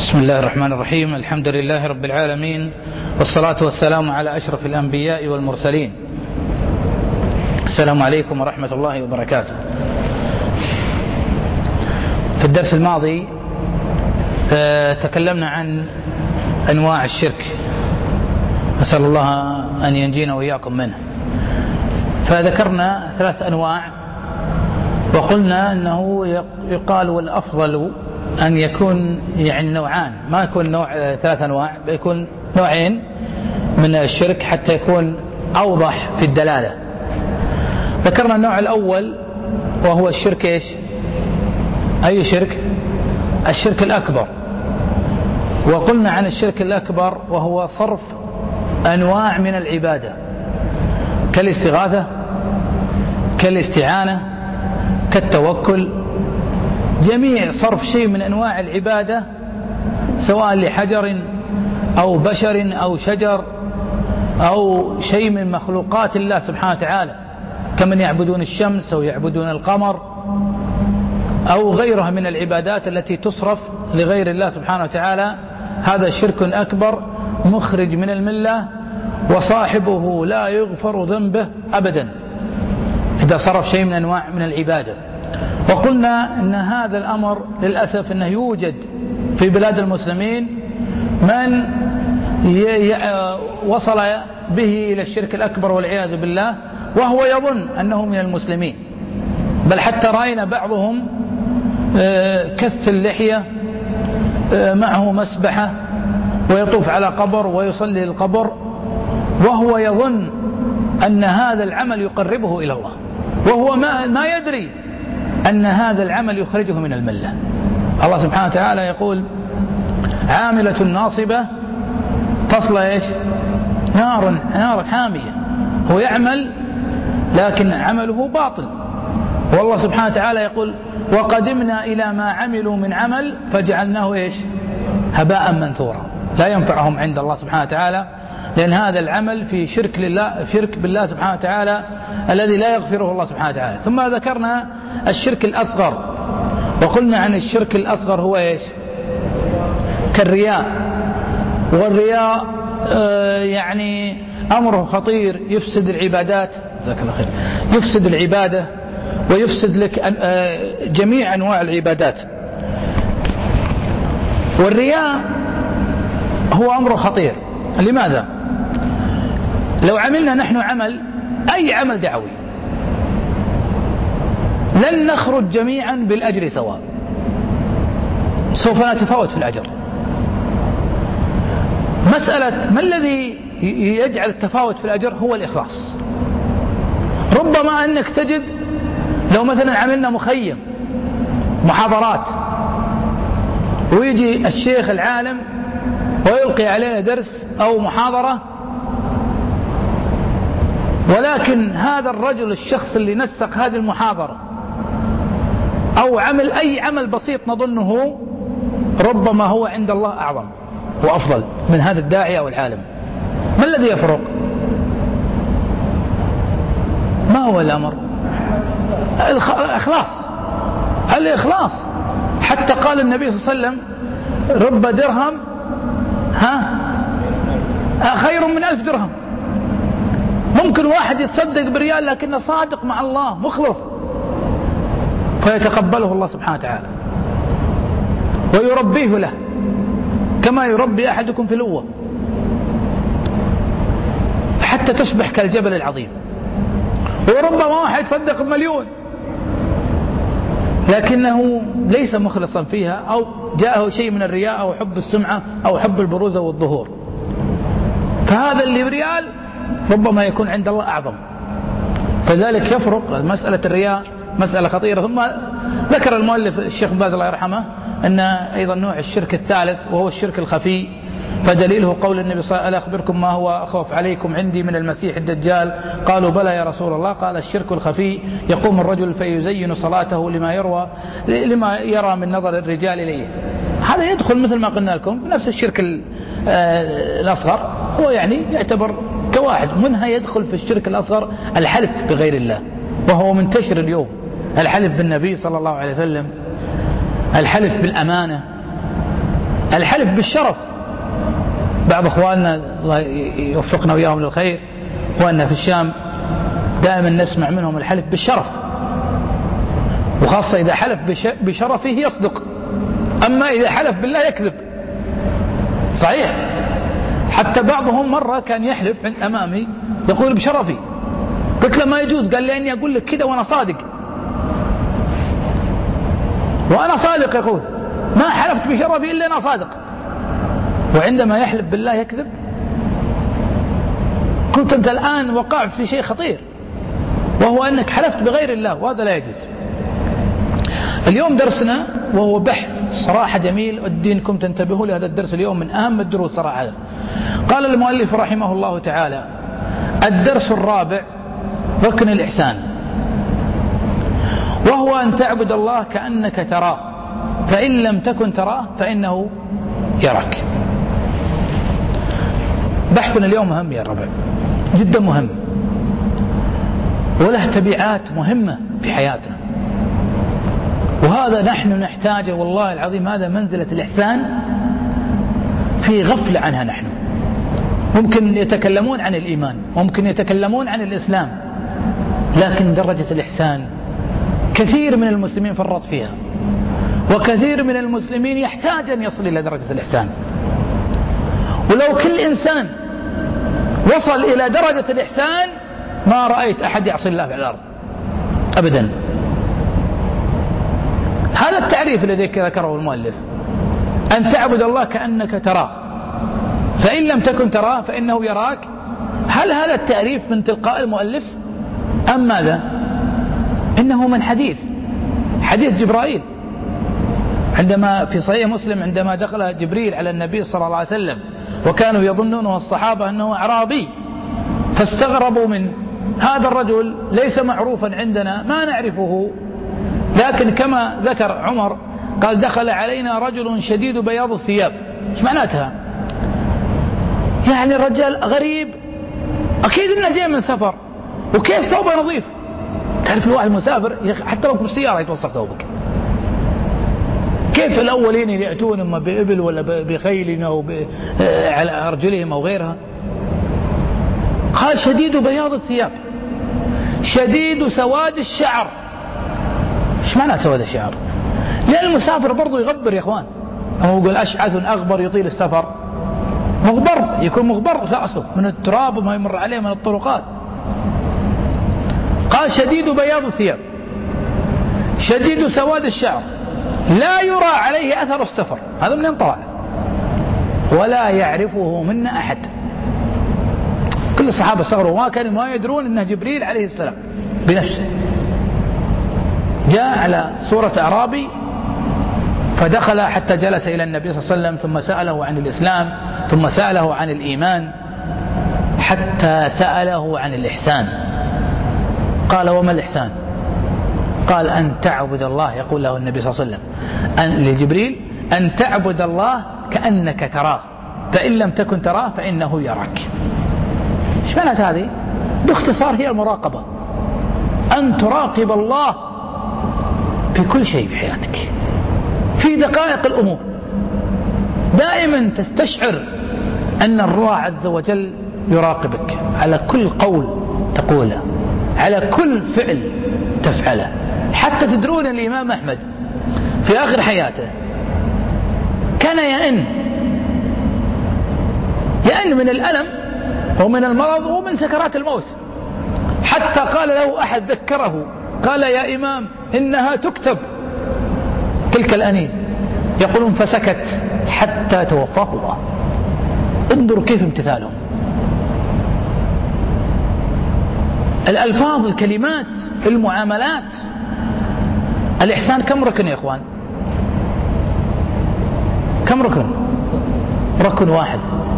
بسم الله الرحمن الرحيم. الحمد لله رب العالمين، والصلاة والسلام على أشرف الأنبياء والمرسلين. السلام عليكم ورحمة الله وبركاته. في الدرس الماضي تكلمنا عن أنواع الشرك، أسأل الله أن ينجينا وإياكم منه. فذكرنا 3 أنواع، وقلنا أنه يقال والأفضل أن يكون نوعان، ما يكون نوع 3 أنواع، يكون نوعين من الشرك حتى يكون أوضح في الدلالة. ذكرنا النوع الأول وهو الشرك أي شرك؟ الشرك الأكبر. وقلنا عن الشرك الأكبر وهو صرف أنواع من العبادة كالاستغاثة، كالاستعانة، كالتوكل، جميع صرف شيء من أنواع العبادة سواء لحجر أو بشر أو شجر أو شيء من مخلوقات الله سبحانه وتعالى، كمن يعبدون الشمس أو يعبدون القمر أو غيرها من العبادات التي تصرف لغير الله سبحانه وتعالى. هذا شرك أكبر مخرج من الملة، وصاحبه لا يغفر ذنبه أبدا إذا صرف شيء من أنواع من العبادة. وقلنا أن هذا الأمر للأسف أنه يوجد في بلاد المسلمين من وصل به إلى الشرك الأكبر والعياذ بالله وهو يظن أنه من المسلمين، بل حتى رأينا بعضهم كث اللحية معه مسبحة ويطوف على قبر ويصلي للقبر وهو يظن أن هذا العمل يقربه إلى الله، وهو ما يدري أن هذا العمل يخرجه من الملة. الله سبحانه وتعالى يقول: عاملة ناصبة تصلى نار حامية. هو يعمل لكن عمله باطل. والله سبحانه وتعالى يقول: وقدمنا إلى ما عملوا من عمل فجعلناه هباء منثورا. لا ينفعهم عند الله سبحانه وتعالى، لأن هذا العمل في شرك بالله سبحانه وتعالى الذي لا يغفره الله سبحانه وتعالى. ثم ذكرنا الشرك الأصغر، وقلنا عن الشرك الأصغر هو كالرياء. والرياء أمره خطير، يفسد العبادات، جزاك الله خير، يفسد العبادة ويفسد لك جميع أنواع العبادات. والرياء هو أمره خطير. لماذا؟ لو عملنا نحن أي عمل دعوي لن نخرج جميعا بالأجر سواء، سوف نتفاوت في الأجر. مسألة ما الذي يجعل التفاوت في الأجر؟ هو الإخلاص. ربما أنك تجد لو مثلا عملنا مخيم محاضرات ويجي الشيخ العالم ويلقي علينا درس أو محاضرة، ولكن هذا الرجل الشخص اللي نسق هذه المحاضرة أو عمل أي عمل بسيط نظنه ربما هو عند الله أعظم وأفضل من هذا الداعية أو العالم. ما الذي يفرق؟ ما هو الأمر؟ الإخلاص. حتى قال النبي صلى الله عليه وسلم: رب درهم خير من 1000 درهم. ممكن واحد يتصدق بريال لكنه صادق مع الله مخلص فيتقبله الله سبحانه وتعالى ويربيه له كما يربي أحدكم في الأوة حتى تصبح كالجبل العظيم. وربما واحد صدق ب1,000,000 لكنه ليس مخلصا فيها، أو جاءه شيء من الرياء أو حب السمعة أو حب البروز والظهور، فهذا اللي بريال ربما يكون عند الله أعظم. فذلك يفرق. مسألة الرياء مسألة خطيرة. ثم ذكر المؤلف الشيخ باز الله يرحمه أن أيضا نوع الشرك الثالث وهو الشرك الخفي، فدليله قول النبي صلى الله عليه وسلم: ألا أخبركم ما هو أخوف عليكم عندي من المسيح الدجال؟ قالوا: بلى يا رسول الله. قال: الشرك الخفي يقوم الرجل فيزين صلاته لما يرى من نظر الرجال إليه. هذا يدخل مثل ما قلنا لكم نفس الشرك الأصغر، هو يعتبر كواحد منها. يدخل في الشرك الأصغر الحلف بغير الله، وهو منتشر اليوم. الحلف بالنبي صلى الله عليه وسلم، الحلف بالأمانة، الحلف بالشرف. بعض اخواننا الله يوفقنا وياهم للخير، اخواننا في الشام دائما نسمع منهم الحلف بالشرف، وخاصة إذا حلف بشرفه يصدق، أما إذا حلف بالله يكذب. صحيح، حتى بعضهم مرة كان يحلف أمامي يقول بشرفي، قلت له ما يجوز، قال لي أني أقول لك كده وأنا صادق، وأنا صادق، يقول ما حلفت بشرفي إلا أنا صادق، وعندما يحلف بالله يكذب. قلت أنت الآن وقعت في شيء خطير، وهو أنك حلفت بغير الله، وهذا لا يجوز. اليوم درسنا وهو بحث صراحة جميل، أدينكم تنتبهوا لهذا الدرس اليوم من أهم الدروس صراحة. قال المؤلف رحمه الله تعالى: الدرس الرابع ركن الإحسان، وهو أن تعبد الله كأنك تراه، فإن لم تكن تراه فإنه يراك. بحثنا اليوم مهم يا ربع، جدا مهم، وله تبعات مهمة في حياتنا، وهذا نحن نحتاجه والله العظيم. هذا منزلة الإحسان في غفلة عنها نحن. ممكن يتكلمون عن الإيمان، ممكن يتكلمون عن الإسلام، لكن درجة الإحسان كثير من المسلمين فرط فيها، وكثير من المسلمين يحتاج أن يصل إلى درجة الإحسان. ولو كل إنسان وصل إلى درجة الإحسان ما رأيت أحد يعصي الله في الأرض أبدا. هذا التعريف الذي ذكره المؤلف، أن تعبد الله كأنك تراه، فإن لم تكن تراه فإنه يراك. هل هذا التعريف من تلقاء المؤلف أم ماذا؟ إنه من حديث جبرائيل، عندما في صحيح مسلم عندما دخل جبريل على النبي صلى الله عليه وسلم، وكانوا يظنونه الصحابة أنه أعرابي، فاستغربوا منه، هذا الرجل ليس معروفا عندنا، ما نعرفه. لكن كما ذكر عمر قال: دخل علينا رجل شديد بياض الثياب. ايش معناتها؟ يعني الرجال غريب، أكيد إنه جاي من سفر، وكيف ثوبه نظيف؟ تعرف الواحد مسافر حتى لو بالسيارة يتوسخ ثوبك. كيف الأولين يأتون إما بإبل ولا بخيل أو على أرجلهم أو غيرها؟ قال: شديد بياض الثياب، شديد سواد الشعر. ايش معنى سواد الشعر؟ لأن المسافر برضو يغبر يا اخوان، أو يقول أشعث أغبر يطيل السفر، مغبر، يكون مغبر رأسه من التراب وما يمر عليه من الطرقات. قال: شديد بياض الثياب، شديد سواد الشعر، لا يرى عليه أثر السفر. هذا من طلع، ولا يعرفه منا أحد. كل الصحابة صغروا ما يدرون أنه جبريل عليه السلام بنفسه. جاء على صورة أعرابي، فدخل حتى جلس إلى النبي صلى الله عليه وسلم، ثم سأله عن الإسلام، ثم سأله عن الإيمان، حتى سأله عن الإحسان. قال: وما الإحسان؟ قال: أن تعبد الله، يقول له النبي صلى الله عليه وسلم لجبريل: أن تعبد الله كأنك تراه، فإن لم تكن تراه فإنه يراك. ايش معنى هذه؟ باختصار هي المراقبة، أن تراقب الله في كل شيء في حياتك، في دقائق الأمور، دائما تستشعر أن الله عز وجل يراقبك على كل قول تقوله، على كل فعل تفعله. حتى تدرون الإمام أحمد في آخر حياته كان يئن من الألم ومن المرض ومن سكرات الموت، حتى قال له أحد ذكره قال: يا إمام إنها تكتب تلك الأنين. يقولون: فسكت حتى توفاه الله. انظروا كيف امتثالهم. الألفاظ، الكلمات، المعاملات. الإحسان كم ركن يا إخوان؟ كم ركن؟ ركن واحد،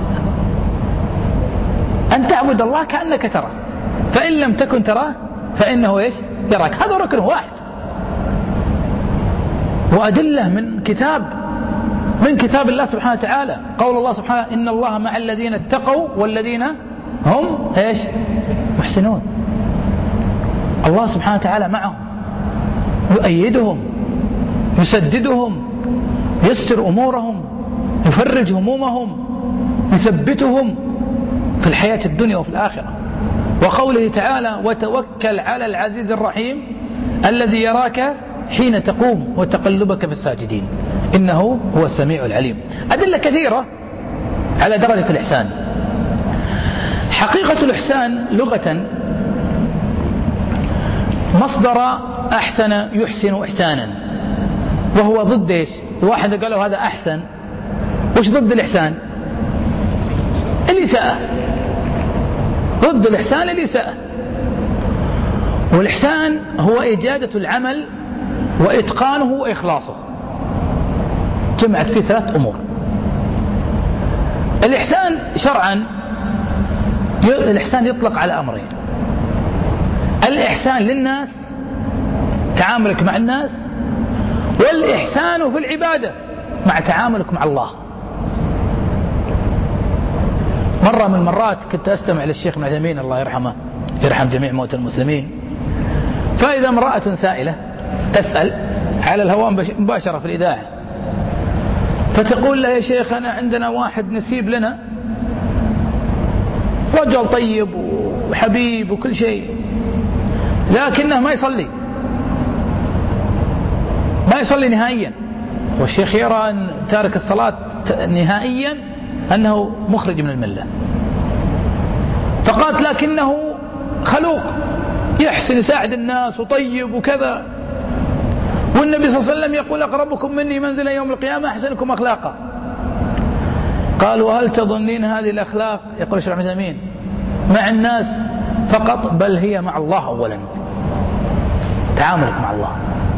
أن تعبد الله كأنك تراه، فإن لم تكن تراه فإنه إيش؟ يراك. هذا ركن واحد، وأدلة من كتاب الله سبحانه وتعالى. قول الله سبحانه: إن الله مع الذين اتقوا والذين هم إيش؟ محسنون. الله سبحانه وتعالى معهم، يؤيدهم، يسددهم، يسر أمورهم، يفرج همومهم، يثبتهم في الحياة الدنيا وفي الآخرة. وقوله تعالى وتوكل على العزيز الرحيم الذي يراك حين تقوم وتقلبك في الساجدين إنه هو السميع العليم. أدلة كثيرة على درجة الإحسان. حقيقة الإحسان لغة مصدر أحسن يحسن إحسانا، وهو ضد إيش؟ الواحد قال له هذا أحسن، وش ضد الإحسان؟ الإساءة. ضد الإحسان الإساءة. والإحسان هو إجادة العمل وإتقانه وإخلاصه، جمعت فيه 3 أمور. الإحسان شرعا الإحسان يطلق على أمرين: الإحسان للناس، تعاملك مع الناس، والإحسان في العبادة مع تعاملك مع الله. مرة من المرات كنت أستمع للشيخ معتمين الله يرحمه، يرحم جميع موتى المسلمين، فإذا امرأة سائلة تسأل على الهواء مباشرة في الإذاعة، فتقول له يا شيخ أنا عندنا واحد نسيب لنا، رجل طيب وحبيب وكل شيء، لكنه ما يصلي نهائيا، والشيخ يرى أن تارك الصلاة نهائيا أنه مخرج من الملة. فقالت لكنه خلوق، يحسن يساعد الناس وطيب وكذا، والنبي صلى الله عليه وسلم يقول أقربكم مني منزلا يوم القيامة أحسنكم أخلاقا. قال وهل تظنين هذه الأخلاق، يقول الشيخ عثيمين، مع الناس فقط، بل هي مع الله أولا. تعاملك مع الله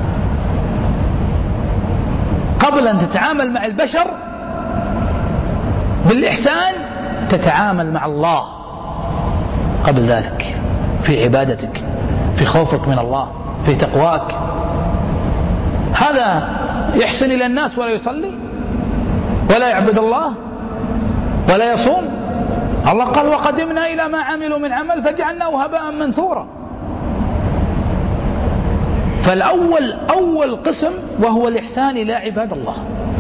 قبل أن تتعامل مع البشر بالإحسان، تتعامل مع الله قبل ذلك، في عبادتك، في خوفك من الله، في تقواك. هذا يحسن إلى الناس ولا يصلي ولا يعبد الله ولا يصوم. الله قال وقدمنا إلى ما عملوا من عمل فجعلناه هباء منثورا. أول قسم وهو الإحسان إلى عباد الله.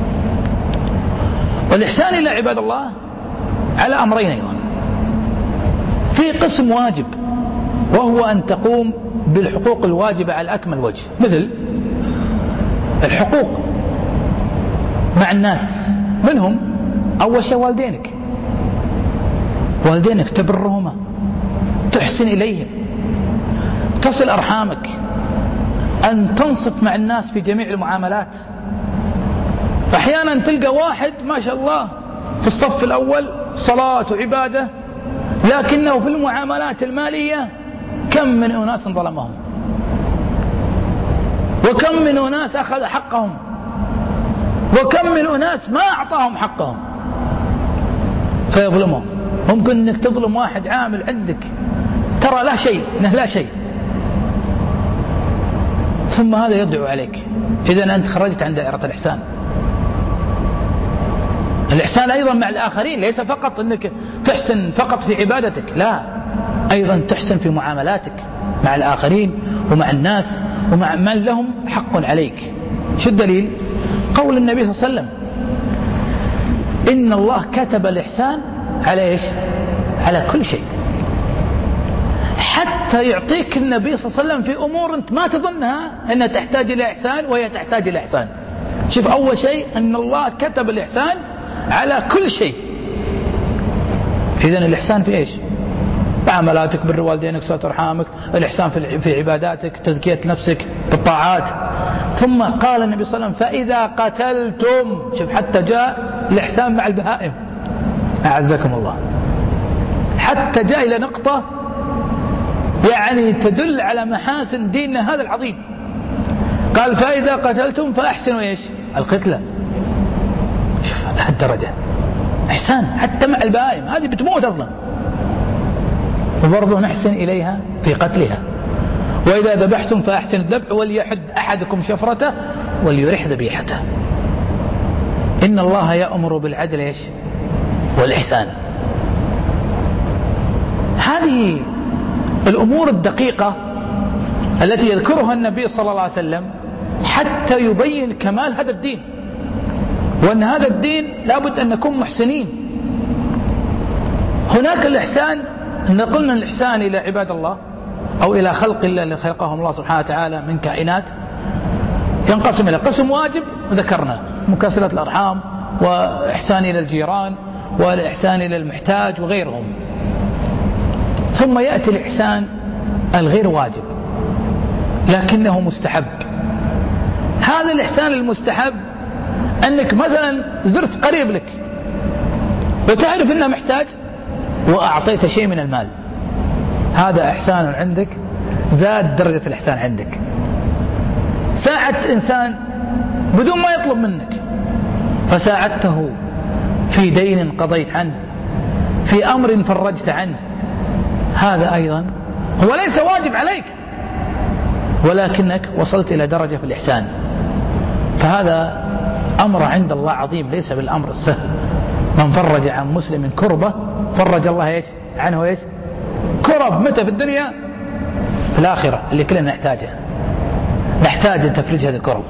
والإحسان إلى عباد الله على أمرين أيضا. في قسم واجب، وهو أن تقوم بالحقوق الواجبة على أكمل وجه، مثل الحقوق مع الناس، منهم أول شيء والدينك تبرهما، تحسن إليهم، تصل أرحامك، أن تنصف مع الناس في جميع المعاملات. أحيانا تلقى واحد ما شاء الله في الصف الأول صلاة وعبادة، لكنه في المعاملات المالية كم من أناس ظلمهم، وكم من أناس أخذ حقهم، وكم من أناس ما أعطاهم حقهم فيظلمهم. ممكن أنك تظلم واحد عامل عندك ترى لا شيء، ثم هذا يدعو عليك، إذن أنت خرجت عن دائرة الإحسان. الإحسان أيضا مع الآخرين، ليس فقط أنك تحسن فقط في عبادتك، لا، أيضا تحسن في معاملاتك مع الآخرين ومع الناس ومع من لهم حق عليك. شو الدليل؟ قول النبي صلى الله عليه وسلم إن الله كتب الإحسان على إيش؟ على كل شيء، حتى يعطيك النبي صلى الله عليه وسلم في أمور أنت ما تظنها أنها تحتاج إلى إحسان وهي تحتاج إلى إحسان. شوف، أول شيء أن الله كتب الإحسان على كل شيء. إذن الإحسان في إيش؟ معاملاتك، بر والدينك، صلة أرحامك، الإحسان في عباداتك، تزكية نفسك بالطاعات. ثم قال النبي صلى الله عليه وسلم فإذا قتلتم، شوف حتى جاء الإحسان مع البهائم، أعزكم الله، حتى جاء إلى نقطة يعني تدل على محاسن ديننا هذا العظيم. قال فإذا قتلتم فأحسنوا إيش؟ القتلة. شوف لهالدرجة إحسان حتى مع البهائم، هذه بتموت أصلا، وبرضه نحسن إليها في قتلها. وإذا ذبحتم فأحسنوا الذبح وليحد أحدكم شفرته وليرح ذبيحته. إن الله يأمر بالعدل إيش؟ والإحسان. هذه الأمور الدقيقة التي يذكرها النبي صلى الله عليه وسلم حتى يبين كمال هذا الدين. وأن هذا الدين لابد أن نكون محسنين. هناك الإحسان، إن قلنا الإحسان إلى عباد الله أو إلى خلق الله اللي خلقهم الله سبحانه وتعالى من كائنات ينقسم إلى قسم واجب وذكرنا مكاسلة الأرحام، وإحسان إلى الجيران، والإحسان إلى المحتاج وغيرهم. ثم يأتي الإحسان الغير واجب لكنه مستحب. هذا الإحسان المستحب أنك مثلا زرت قريب لك وتعرف أنه محتاج وأعطيت شيء من المال، هذا إحسان عندك، زاد درجة الإحسان عندك. ساعدت إنسان بدون ما يطلب منك، فساعدته في دين قضيت عنه، في أمر فرجت عنه، هذا أيضا هو ليس واجب عليك ولكنك وصلت إلى درجة في الإحسان. فهذا أمر عند الله عظيم، ليس بالأمر السهل. من فرج عن مسلم كربة فرج الله عنه كرب. متى؟ في الدنيا، في الآخرة اللي كلنا نحتاجها، نحتاج أن تفرج هذا الكرب.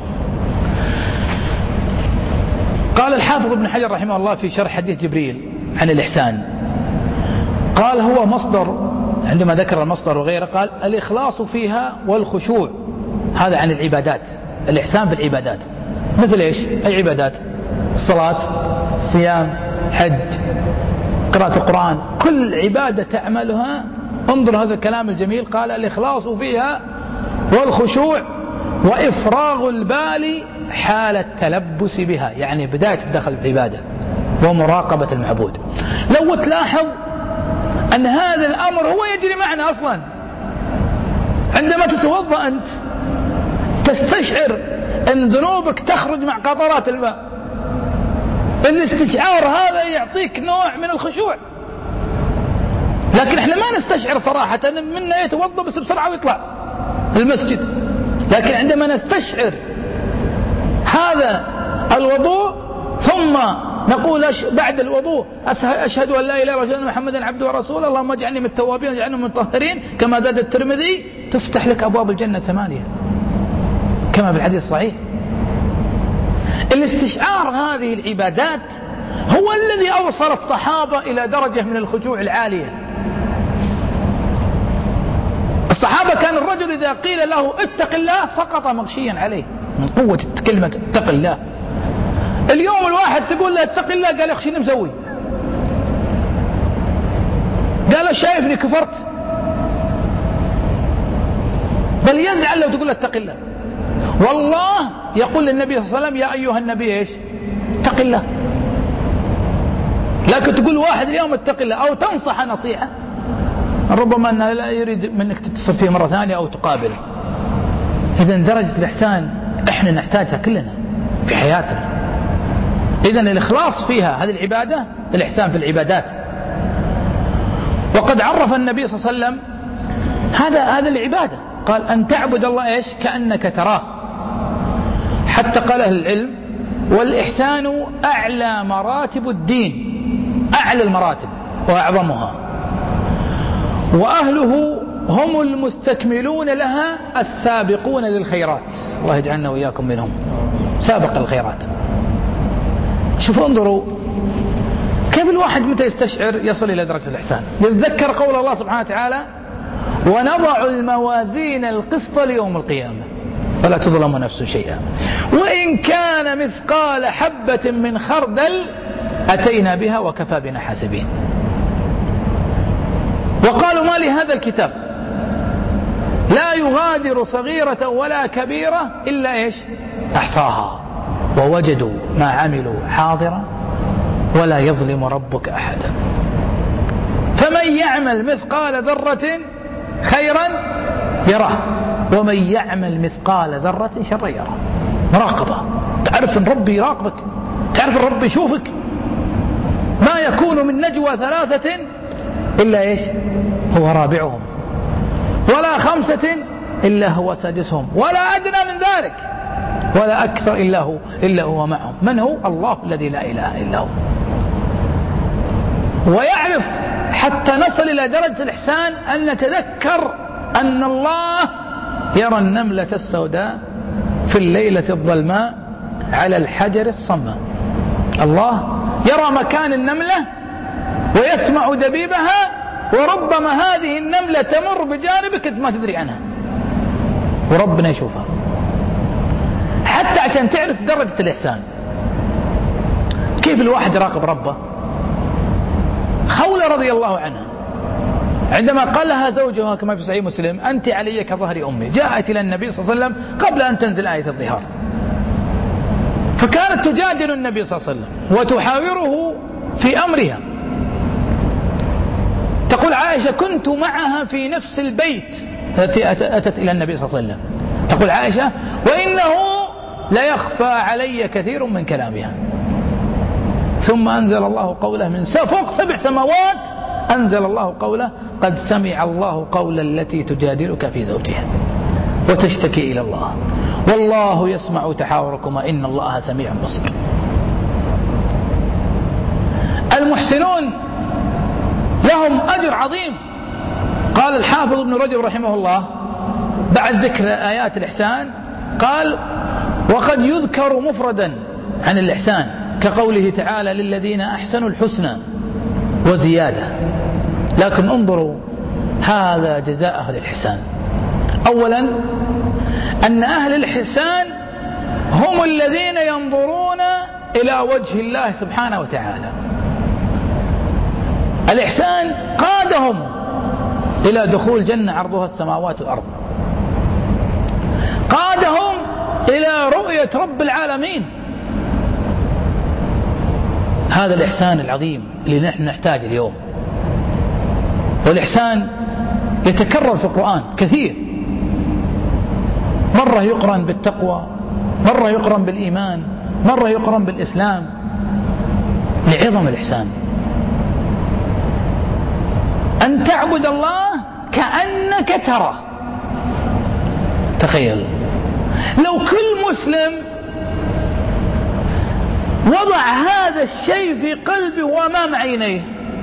قال الحافظ ابن حجر رحمه الله في شرح حديث جبريل عن الإحسان، قال هو مصدر، عندما ذكر المصدر وغيره قال الإخلاص فيها والخشوع. هذا عن العبادات، الإحسان في العبادات. مثل إيش؟ أي عبادات؟ الصلاة، الصيام، حج، قراءة القرآن، كل عبادة تعملها. انظر هذا الكلام الجميل، قال الإخلاص فيها والخشوع وإفراغ البال حال التلبس بها، يعني بداية دخل العبادة ومراقبة المعبود. لو تلاحظ أن هذا الأمر هو يجري معنا أصلا. عندما تتوضأ أنت تستشعر أن ذنوبك تخرج مع قطرات الماء، الاستشعار هذا يعطيك نوع من الخشوع. لكن احنا ما نستشعر صراحة، منا يتوضأ بس بسرعة ويطلع المسجد. لكن عندما نستشعر هذا الوضوء ثم نقول بعد الوضوء أشهد أن لا إله إلا الله محمدا عبده ورسوله اللهم اجعلني من التوابين واجعلني من المطهرين كما زاد الترمذي، تفتح لك أبواب الجنة 8 كما في الحديث الصحيح. الاستشعار هذه العبادات هو الذي أوصل الصحابة إلى درجة من الخشوع العالية. الصحابة كان الرجل إذا قيل له اتق الله سقط مغشيا عليه من قوة كلمة اتق الله. اليوم الواحد تقول له اتق الله قال اخ شنو مسوي؟ قال له شايفني كفرت؟ بل يزعل لو تقول له اتق الله. والله يقول للنبي صلى الله عليه وسلم يا أيها النبي ايش؟ اتق الله. لكن تقول واحد اليوم اتق الله أو تنصح نصيحة ربما أنه لا يريد منك تتصل فيه مرة ثانية أو تقابله. إذن درجة الإحسان إحنا نحتاجها كلنا في حياتنا. إذن الإخلاص فيها هذه العبادة، الإحسان في العبادات. وقد عرف النبي صلى الله عليه وسلم هذا العبادة، قال أن تعبد الله إيش؟ كأنك تراه. حتى قال أهل العلم والإحسان أعلى مراتب الدين، أعلى المراتب وأعظمها، وأهله هم المستكملون لها السابقون للخيرات. الله يجعلنا وإياكم منهم، سابق الخيرات. شوفوا انظروا كيف الواحد متى يستشعر يصل إلى درجة الإحسان. يتذكر قول الله سبحانه وتعالى ونضع الموازين القسط ليوم القيامة فلا تظلم نفس شيئا وإن كان مثقال حبة من خردل أتينا بها وكفى بنا حاسبين. وقالوا ما لهذا الكتاب لا يغادر صغيرة ولا كبيرة إلا إيش؟ أحصاها ووجدوا ما عملوا حاضرا ولا يظلم ربك أحدا. فمن يعمل مثقال ذرة خيرا يراه ومن يعمل مثقال ذرة شرا يراه. مراقبة، تعرف أن ربي يراقبك، تعرف أن ربي يشوفك. ما يكون من نجوى 3 إلا إيش؟ هو رابعهم ولا 5 إلا هو سادسهم ولا أدنى من ذلك ولا أكثر إلا هو معهم. من هو؟ الله الذي لا إله إلا هو. ويعرف حتى نصل إلى درجة الإحسان أن نتذكر أن الله يرى النملة السوداء في الليلة الظلماء على الحجر الصماء. الله يرى مكان النملة ويسمع دبيبها، وربما هذه النملة تمر بجانبك أنت ما تدري عنها، وربنا يشوفها. حتى عشان تعرف درجة الإحسان، كيف الواحد يراقب ربه. خولة رضي الله عنها عندما قال لها زوجها كما في صحيح مسلم: أنت علي كظهر أمي، جاءت إلى النبي صلى الله عليه وسلم قبل أن تنزل آية الظهار، فكانت تجادل النبي صلى الله عليه وسلم وتحاوره في أمرها. تقول عائشة: كنت معها في نفس البيت التي أتت إلى النبي صلى الله عليه وسلم. تقول عائشة: وإنه لا يخفى علي كثير من كلامها. ثم أنزل الله قوله من فوق 7 سماوات، أنزل الله قوله: قد سمع الله قول التي تجادلك في زوجها وتشتكي إلى الله والله يسمع تحاوركما إن الله سميع بصير. المحسنون لهم أجر عظيم. قال الحافظ ابن رجب رحمه الله بعد ذكر آيات الإحسان قال: وقد يذكر مفردا عن الإحسان كقوله تعالى: للذين أحسنوا الحسنى وزيادة. لكن انظروا هذا جزاء أهل الإحسان. أولا أن أهل الإحسان هم الذين ينظرون إلى وجه الله سبحانه وتعالى. الإحسان قادهم إلى دخول جنة عرضها السماوات والأرض، قادهم إلى رؤية رب العالمين. هذا الإحسان العظيم اللي نحن نحتاج اليوم. والإحسان يتكرر في القرآن كثير، مرة يقرن بالتقوى، مرة يقرن بالإيمان، مرة يقرن بالإسلام، لعظم الإحسان. أن تعبد الله كأنك تراه. تخيل لو كل مسلم وضع هذا الشيء في قلبه وأمام عينيه،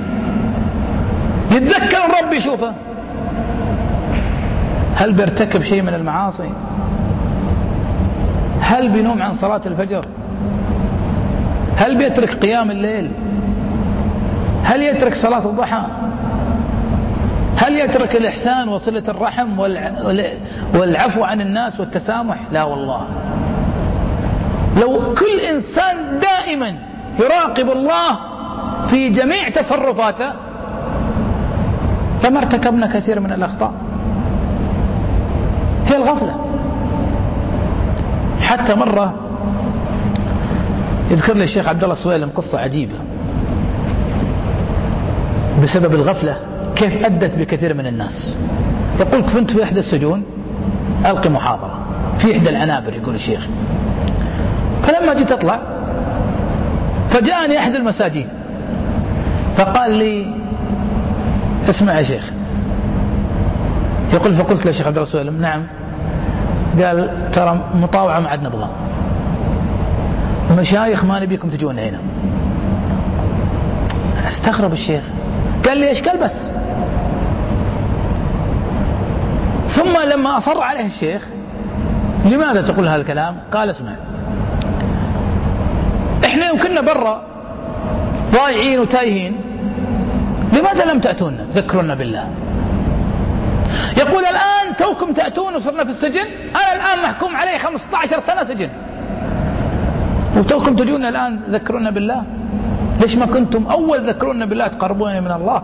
يتذكر الرب يشوفه، هل بيرتكب شيء من المعاصي؟ هل بينوم عن صلاة الفجر؟ هل بيترك قيام الليل؟ هل يترك صلاة الضحى؟ هل يترك الإحسان وصلة الرحم والعفو عن الناس والتسامح؟ لا والله. لو كل إنسان دائما يراقب الله في جميع تصرفاته لما ارتكبنا كثير من الأخطاء. هي الغفلة. حتى مرة يذكر لي الشيخ عبد الله السويلم قصة عجيبة بسبب الغفلة كيف أدت بكثير من الناس. يقول: كنت في إحدى السجون ألقي محاضرة في إحدى العنابر، يقول الشيخ، فلما جيت أطلع فجاءني أحد المساجين فقال لي: اسمع يا شيخ. يقول: فقلت له: شيخ عبد الله السويلم. نعم. قال: ترى مطاوعة ما عاد نبغى، مشايخ ما نبيكم تجون هنا. استغرب الشيخ، قال لي: ايش؟ قال: بس. ثم لما أصر عليه الشيخ: لماذا تقول هذا الكلام؟ قال: اسمع، احنا يمكننا برا ضايعين وتايهين، لماذا لم تأتونا تذكرونا بالله؟ يقول: الآن توكم تأتون وصرنا في السجن، أنا الآن محكوم عليه 15 سنة سجن، وتوكم تجونا الآن تذكرونا بالله؟ ليش ما كنتم أول ذكرونا بالله تقربوني من الله؟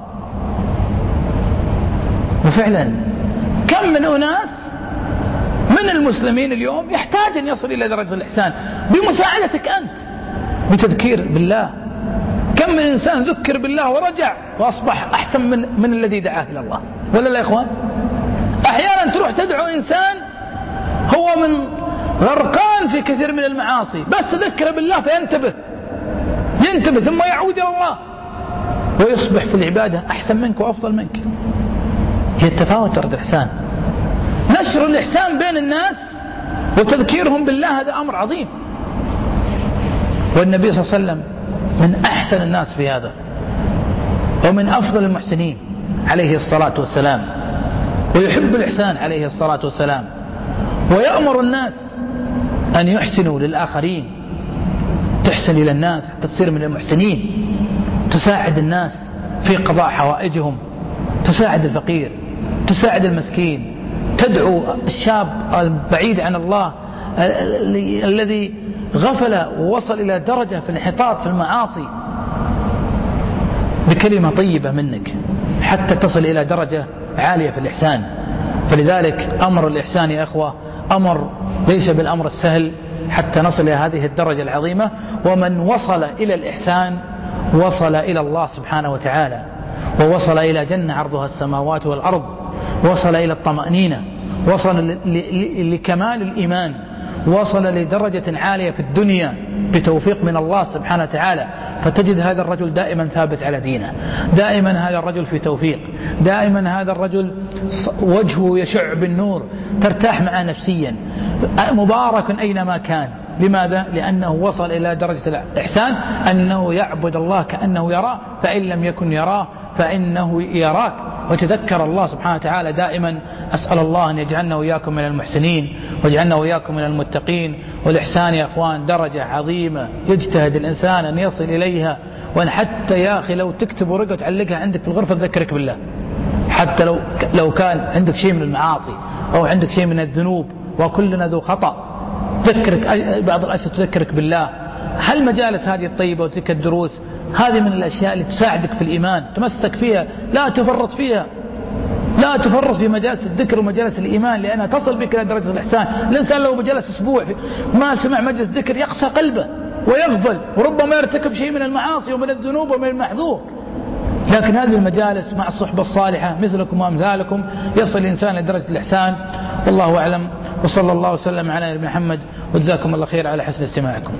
وفعلا كم من أناس من المسلمين اليوم يحتاج أن يصل إلى درجة الإحسان بمساعدتك أنت، بتذكير بالله. كم من إنسان ذكر بالله ورجع وأصبح أحسن من الذي دعاه إلى الله، ولا لا يا إخوان؟ أحيانا تروح تدعو إنسان هو من غرقان في كثير من المعاصي، بس تذكر بالله فينتبه ثم يعود إلى الله ويصبح في العبادة أحسن منك وأفضل منك. هي التفاوت درجة الإحسان. نشر الإحسان بين الناس وتذكيرهم بالله هذا أمر عظيم، والنبي صلى الله عليه وسلم من أحسن الناس في هذا ومن أفضل المحسنين عليه الصلاة والسلام، ويحب الإحسان عليه الصلاة والسلام، ويأمر الناس أن يحسنوا للآخرين تحسن إلى الناس حتى تصير من المحسنين، تساعد الناس في قضاء حوائجهم، تساعد الفقير، تساعد المسكين، تدعو الشاب البعيد عن الله الذي غفل ووصل إلى درجة في الانحطاط في المعاصي بكلمة طيبة منك حتى تصل إلى درجة عالية في الإحسان. فلذلك أمر الإحسان يا أخوة أمر ليس بالأمر السهل حتى نصل إلى هذه الدرجة العظيمة. ومن وصل إلى الإحسان وصل إلى الله سبحانه وتعالى، ووصل إلى جنة عرضها السماوات والأرض، وصل إلى الطمأنينة، وصل لكمال الإيمان، وصل لدرجة عالية في الدنيا بتوفيق من الله سبحانه وتعالى. فتجد هذا الرجل دائما ثابت على دينه، دائما هذا الرجل في توفيق، دائما هذا الرجل وجهه يشع بالنور، ترتاح معه نفسيا، مبارك أينما كان. لماذا؟ لأنه وصل إلى درجة الإحسان أنه يعبد الله كأنه يراه، فإن لم يكن يراه فإنه يراك. وتذكر الله سبحانه وتعالى دائما. أسأل الله أن يجعلنا وإياكم من المحسنين ويجعلنا وإياكم من المتقين. والإحسان يا أخوان درجة عظيمة يجتهد الإنسان أن يصل إليها، وأن حتى يا أخي لو تكتب ورقة وتعلقها عندك في الغرفة تذكرك بالله، حتى لو كان عندك شيء من المعاصي أو عندك شيء من الذنوب، وكلنا ذو خطأ، تذكرك بعض الأشياء تذكرك بالله. هالمجالس هذه الطيبة وتلك الدروس هذه من الأشياء اللي تساعدك في الإيمان، تمسك فيها، لا تفرط فيها، لا تفرط في مجالس الذكر ومجالس الإيمان، لأنها تصل بك إلى درجة الإحسان. الإنسان لو بجلس أسبوع ما سمع مجلس ذكر يقسى قلبه ويغفل، وربما يرتكب شيء من المعاصي ومن الذنوب ومن المحظور. لكن هذه المجالس مع الصحبة الصالحة مثلكم وأمثالكم يصل الإنسان لدرجة الإحسان. والله أعلم، وصلى الله وسلم على نبينا محمد، وجزاكم الله خير على حسن استماعكم.